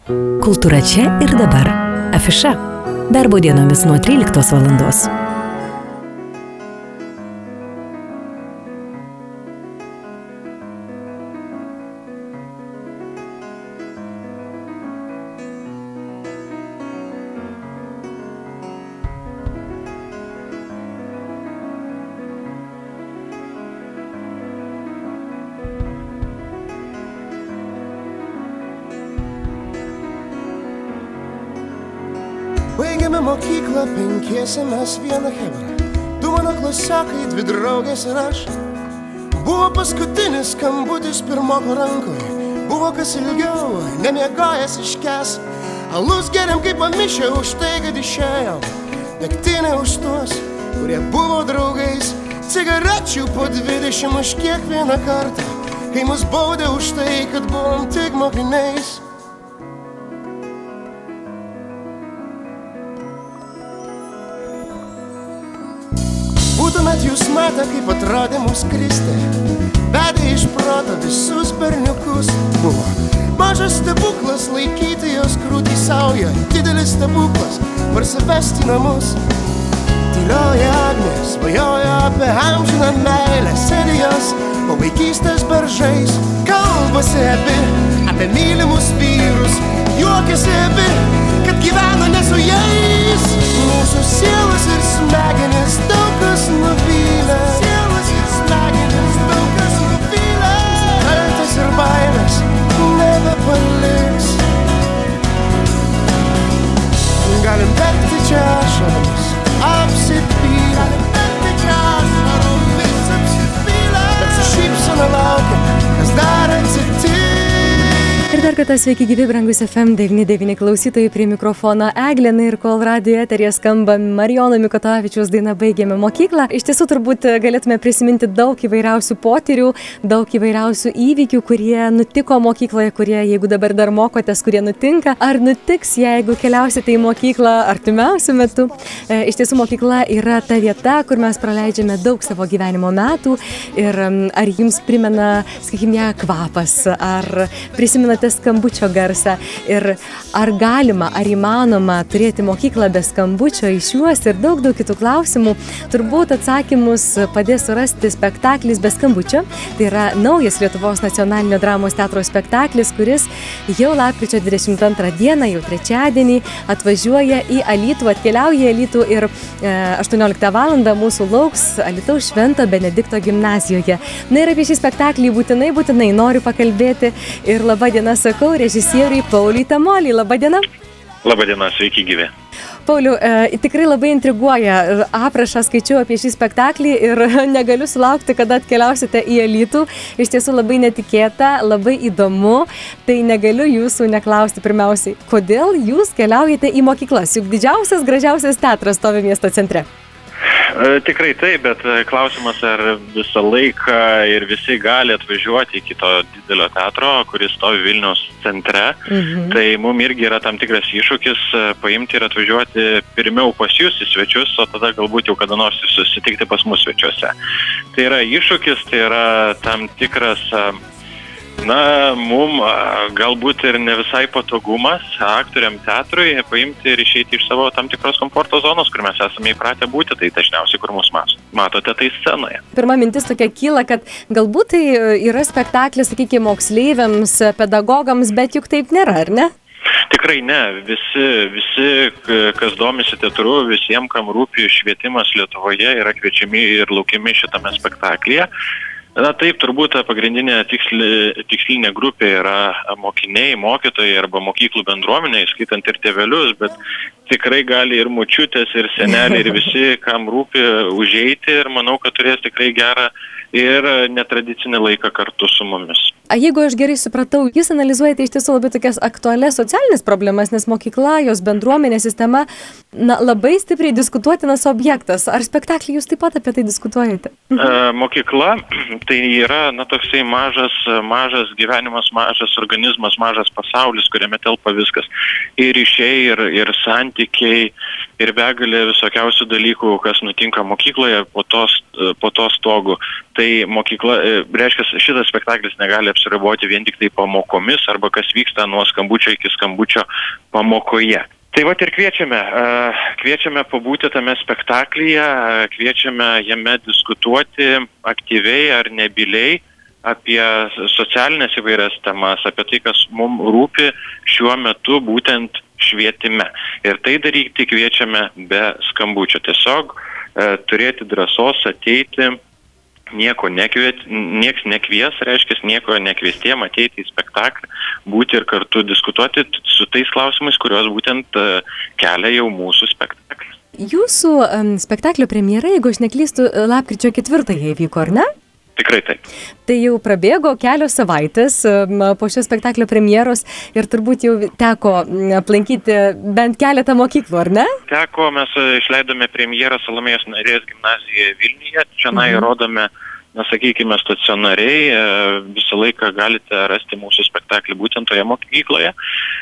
Kultūra čia ir dabar. Afiša. Darbo dienomis nuo 13 valandos. Baigėme mokyklą, penkiese mes vieną chebrą. Du mano klasiokai, dvi draugės ir aš. Buvo paskutinis skambutis pirmoko rankoje. Buvo kas ilgiau, nemiegojęs iškes. Alus geriam kaip pamišę už tai, kad išėjom. Degtinė už tuos, kurie buvo draugais. Cigarečių po 20 už kiekvieną kartą, kai mus baudė už tai, kad buvom tik mokiniais. Būtumėt jūs matę, kaip atrodė mūsų Kristė. Vedė iš proto visus berniukus. Buvo mažas stebuklas laikyti jos krūtį saują. Didelis stebuklas parsivesti namus. Tylioji Agnė svajojo apie amžiną meilę. Sėdi jos po vaikystės beržais. Kalbasi abi apie mylimus vyrus. Juokiasi abi, kad gyvena ne su jais. Mūsų sielas ir smegenis daug kas nuvylė. Sielas ir smegenis daug kas nuvylė. Kaltės ir baimės nebepaliks. Galim verkti čia ašaromis apsipylę. Galim verkti čia ašaromis apsipylę. Bet su šypsena laukiam, kas dar atsitiks. Ir dar kartą sveiki gyvi, brangus FM99 klausytojai, prie mikrofono Eglė, ir kol radijo eteryje skamba Marijono Mikutavičiaus daina Baigėme mokyklą. Iš tiesų turbūt galėtume prisiminti daug įvairiausių potyrių, daug įvairiausių įvykių, kurie nutiko mokykloje, kurie, jeigu dabar dar mokotės, kurie nutinka, ar nutiks, jeigu keliausite į mokyklą artimiausiu metu. Iš tiesų mokykla yra ta vieta, kur mes praleidžiame daug savo gyvenimo metų ir ar jums primena, sakykime, ją kvapas, ar prisimenate skambučio garsą ir ar galima, ar įmanoma turėti mokyklą be skambučio, iš juos ir daug kitų klausimų. Turbūt atsakymus padės surasti spektaklis be skambučio. Tai yra naujas Lietuvos nacionalinio dramos teatro spektaklis, kuris jau lapkričio 22 dieną, jau trečiadienį, atvažiuoja į Alytų, atkeliauja į Alytų ir 18 valandą mūsų lauks Alytaus Švento Benedikto gimnazijoje. Na ir apie šį spektaklį būtinai noriu pakalbėti ir laba diena sakau režisieriui Pauliui Tamoliui. Labą dieną. Labą dieną, sveiki gyvi. Pauliau, tikrai labai intriguoja. Aprašą skaičiau apie šį spektaklį ir negaliu sulaukti, kada atkeliausite į Alytų. Iš tiesų labai netikėta, labai įdomu. Tai negaliu jūsų neklausti pirmiausiai, kodėl jūs keliaujate į mokyklas? Juk didžiausias, gražiausias teatras stovi miesto centre. Tikrai taip, bet klausimas, ar visą laiką ir visi gali atvažiuoti iki to didelio teatro, kuris stovi Vilniaus centre. Tai mums irgi yra tam tikras iššūkis paimti ir atvažiuoti pirmiau pas jūs į svečius, o tada galbūt jau kada nors susitikti pas mus svečiuose. Tai yra iššūkis, tai yra tam tikras, mum galbūt ir ne visai patogumas aktoriam teatrui paimti ir išeiti iš savo tam tikros komforto zonos, kur mes esame įpratę būti, tai dažniausiai, kur mus matote, tai scenoje. Pirma mintis tokia kyla, kad galbūt tai yra spektaklis, sakykime, moksleiviams, pedagogams, bet juk taip nėra, ar ne? Tikrai ne. Visi, kas domisi teatru, visiems, kam rūpi švietimas Lietuvoje, yra kviečiami ir laukiami šitame spektaklyje. Na taip, turbūt pagrindinė tikslinė grupė yra mokiniai, mokytojai arba mokyklų bendruomeniai, skaitant ir tėvelius, bet tikrai gali ir močiutės, ir seneliai, ir visi, kam rūpi, užeiti ir manau, kad turės tikrai gerą ir netradicinį laiką kartu su mumis. Jeigu aš gerai supratau, jūs analizuojate iš tiesų labai tokias aktualias socialinės problemas, nes mokykla, jos bendruomenė, sistema, labai stipriai diskutuotinas objektas. Ar spektaklį jūs taip pat apie tai diskutuojate? Mokykla tai yra, toksai mažas gyvenimas, mažas organizmas, mažas pasaulis, kuriame telpa viskas. Ir ryšiai, ir santykiai, ir begalė visokiausių dalykų, kas nutinka mokykloje po to stogu. Tai mokykla, reiškia, šitas spektaklis negali apsiriboti vien tik tai pamokomis arba kas vyksta nuo skambučio iki skambučio pamokoje. Tai vat ir kviečiame pabūti tame spektaklyje, kviečiame jame diskutuoti aktyviai ar nebyliai apie socialinės įvairias temas, apie tai, kas mums rūpi šiuo metu būtent švietime. Ir tai daryti kviečiame be skambučio. Tiesiog turėti drąsos ateiti, nieks nekvies, reiškia, nieko nekviestiem ateiti į spektaklį, būti ir kartu diskutuoti su tais klausimais, kuriuos būtent kelia jau mūsų spektaklis. Jūsų spektaklio premjera, jeigu aš neklystu, lapkričio 4 įvyko, ar ne? Tikrai taip. Tai jau prabėgo kelios savaitės po šio spektaklio premjeros ir turbūt jau teko aplankyti bent keletą mokyklų, ar ne? Teko, mes išleidome premjerą Salomėjos Nėries gimnazijoje Vilniuje, čia rodome, sakykime, stacionariai, visą laiką galite rasti mūsų spektaklį būtent toje mokykloje.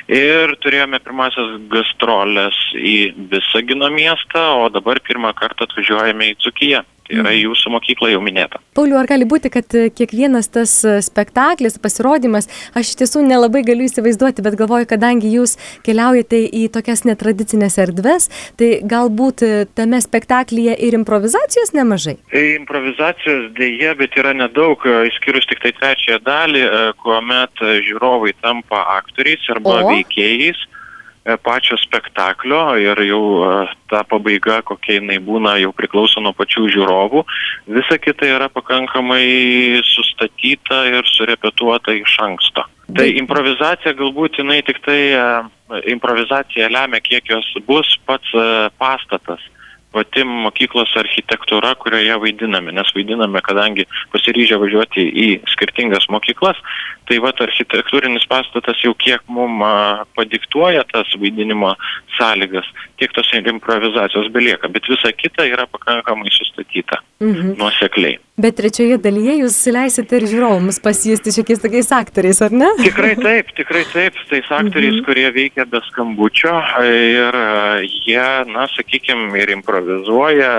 Ir turėjome pirmasias gastrolės į Visagino miestą, o dabar pirmą kartą atvažiuojame į Dzūkiją. Tai yra jūsų mokykla jau minėta. Pauliau, ar gali būti, kad kiekvienas tas spektaklis, pasirodymas, aš iš tiesų nelabai galiu įsivaizduoti, bet galvoju, kadangi jūs keliaujate į tokias netradicinės erdves, tai galbūt tame spektaklyje ir improvizacijos nemažai? Improvizacijos dėja, bet yra nedaug, išskyrus tik tai trečiąją dalį, kuomet žiūrovai tampa aktoriais arba veikėjais pačio spektaklio ir jau ta pabaiga, kokia jinai būna, jau priklauso nuo pačių žiūrovų. Visa kita yra pakankamai sustatyta ir surepetuota iš anksto. Tai improvizacija galbūt jinai tik tai improvizacija lemia, kiek jos bus pats pastatas. Pati mokyklos architektūra, kurioje vaidiname, nes vaidiname, kadangi pasiryžę važiuoti į skirtingas mokyklas, tai vat architektūrinis pastatas jau kiek mum padiktuoja tas vaidinimo sąlygas, tiek tos improvizacijos belieka, bet visa kita yra pakankamai sustatyta nuosekliai. Bet trečioje dalyje jūs leisite ir žiūrovams pasijusti šiokiais tokiais aktoriais, ar ne? Tikrai taip, tais aktoriais, kurie veikia be skambučio ir jie, sakykime, ir improvizuoja,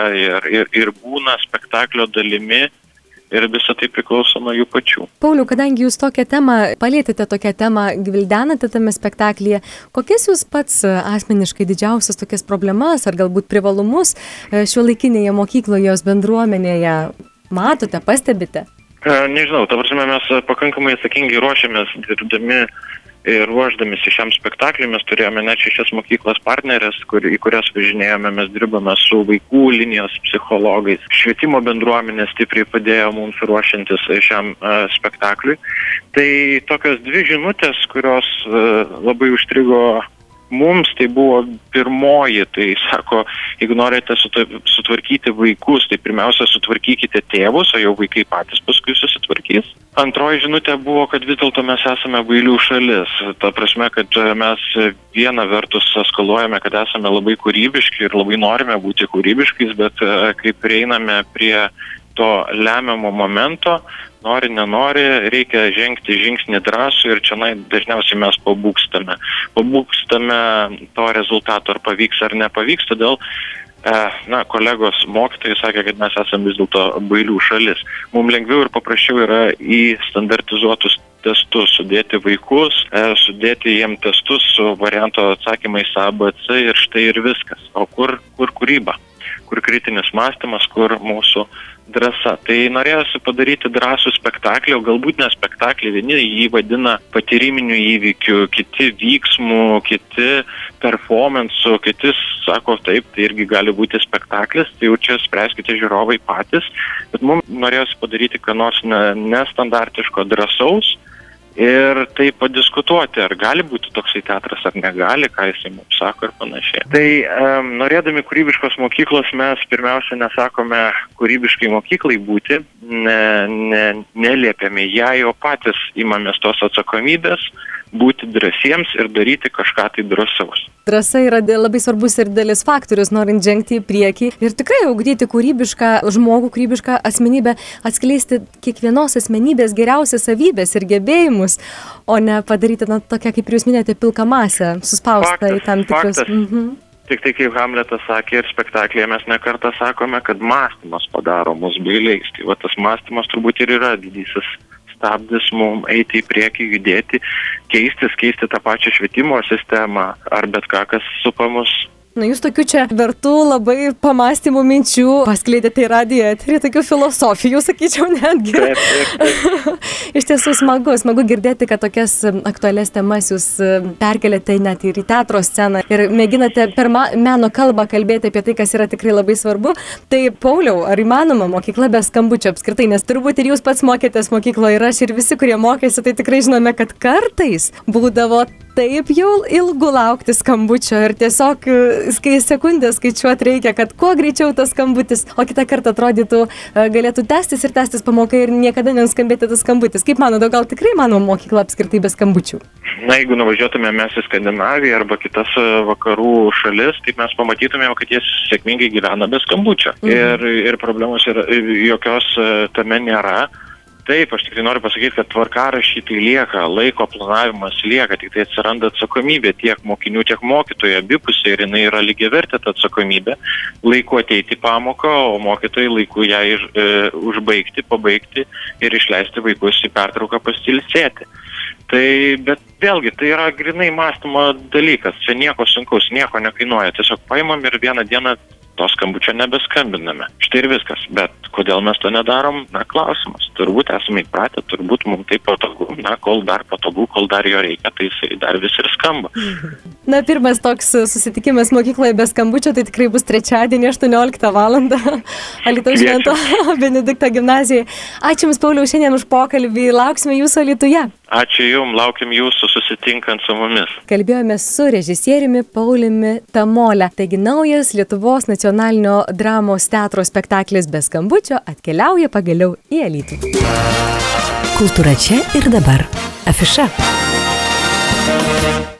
ir būna spektaklio dalimi. Ir visą tai priklauso nuo jų pačių. Pauliau, kadangi jūs tokią temą, palėtėte tokią temą, gvildenate tame spektaklyje, kokias jūs pats asmeniškai didžiausias tokias problemas ar galbūt privalumus šiuolaikinėje mokykloje, jos bendruomenėje matote, pastebite? Nežinau, ta prasme, mes pakankamai atsakingai ruošiamės dirbdami ir ruošdamisi šiam spektakliui. Mes turėjome net 6 mokyklos partnerės, į kurias važinėjome, mes dirbame su vaikų linijos psichologais. Švietimo bendruomenė stipriai padėjo mums ruošiantis šiam spektakliui. Tai tokios 2 žinutės, kurios labai užstrigo mums, tai buvo pirmoji, tai sako, jeigu norite sutvarkyti vaikus, tai pirmiausia sutvarkykite tėvus, o jau vaikai patys paskui susitvarkys. Antroji žinutė buvo, kad vis dėlto mes esame bailių šalis. Ta prasme, kad mes viena vertus eskaluojame, kad esame labai kūrybiški ir labai norime būti kūrybiškais, bet kai prieiname prie to lemiamo momento, nori, nenori, reikia žengti žingsnį drąsų ir čia dažniausiai mes pabūgstame. Pabūgstame to rezultato, ar pavyks ar nepavyks, todėl kolegos mokytojai sakė, kad mes esame vis dėlto bailių šalis. Mums lengviau ir paprasčiau yra į standartizuotus testus sudėti vaikus, sudėti jiem testus su varianto atsakymais A, B, C ir štai ir viskas. O kur kūryba? Kur kritinis mąstymas, kur mūsų drąsa. Tai norėjosi padaryti drąsų spektaklį, o galbūt ne spektaklį, vieni jį vadina patyriminiu įvykiu, kiti vyksmu, kiti performansu, kiti sako taip, tai irgi gali būti spektaklis, tai jau čia spręskite žiūrovai patys, bet mums norėjosi padaryti ką nors nestandartiško, drąsaus ir tai padiskutuoti, ar gali būti toksai teatras, ar negali, ką jisai mums sako ir panašiai. Tai norėdami kūrybiškos mokyklos mes pirmiausia nesakome kūrybiškai mokyklai būti, neliepiame jai, o patys imamės tos atsakomybės, būti drąsiems ir daryti kažką tai drąsaus. Drąsa yra labai svarbus ir didelis faktorius, norint žengti į priekį ir tikrai ugdyti kūrybišką žmogų, kūrybišką asmenybę, atskleisti kiekvienos asmenybės geriausias savybės ir gebėjimus, o ne padaryti tokią, kaip jūs minėjote, pilką masę, suspaustą į tam tikrus. Tik tai kaip Hamletas sakė ir spektaklėje mes nekartą sakome, kad mąstymas padaro mus bailiais. Tai va tas mąstymas turbūt ir yra didysis stabdis mums eiti į priekį, judėti, keisti tą pačią švietimo sistemą ar bet ką, kas supa mus. Na, jūs tokių čia vertų labai pamastymų minčių paskleidėte į radijo eterį, tokių filosofijų, sakyčiau, netgi. Taip. Iš tiesų smagu girdėti, kad tokias aktualias temas jūs perkeliate net ir į teatro sceną ir mėginate per meno kalbą kalbėti apie tai, kas yra tikrai labai svarbu. Tai, Pauliau, ar įmanoma mokykla be skambučio apskritai, nes turbūt ir jūs pats mokėtės mokykloje ir aš ir visi, kurie mokėsi, tai tikrai žinome, kad kartais būdavo taip jau ilgu laukti skambučio ir tiesiog sekundės skaičiuoti reikia, kad kuo greičiau tas skambutis, o kitą kartą atrodytų galėtų tęstis pamoka ir niekada neskambėti tas skambutis. Kaip manote, gal tikrai manoma mokykla apskritai be skambučių? Na, jeigu nuvažiuotume mes į Skandinaviją arba kitas vakarų šalis, tai mes pamatytumėm, kad jie sėkmingai gyvena be skambučio. Ir problemos jokios tame nėra. Taip, aš tikrai noriu pasakyti, kad tvarkaraščiai tai lieka, laiko planavimas lieka, tik tai atsiranda atsakomybė tiek mokinių, tiek mokytojų abipusė ir jinai yra lygiavertė ta atsakomybė laiku ateiti į pamoką, o mokytojai laiku ją užbaigti, pabaigti ir išleisti vaikus į pertrauką pasilsėti. Tai, bet vėlgi, tai yra grynai mąstymo dalykas, čia nieko sunkaus, nieko nekainuoja, tiesiog paimam ir vieną dieną to skambučio nebeskambiname. Štai ir viskas. Bet kodėl mes to nedarom? Na, klausimas. Turbūt esame įpratę, turbūt mums tai patogu. Na, kol dar patogu, kol dar jo reikia, tai jisai dar vis ir skamba. Na, pirmas toks susitikimas mokykloje be skambučio, tai tikrai bus trečiadienį 18 valandą. Alytaus Švento Benedikto gimnazijai. Ačiū Jums, Pauliau, šiandien už pokalbį. Lauksime Jūsų Alytuje. Ačiū Jums, laukiam Jūsų susitinkant su mumis. Kalbėjome su režisieriumi Pauliumi Tamole. Taigi naujas Lietuvos nacionalinio dramos teatro spektaklis be skambučio atkeliauja pagaliau į Alytų. Kultūra čia ir dabar. Afiša.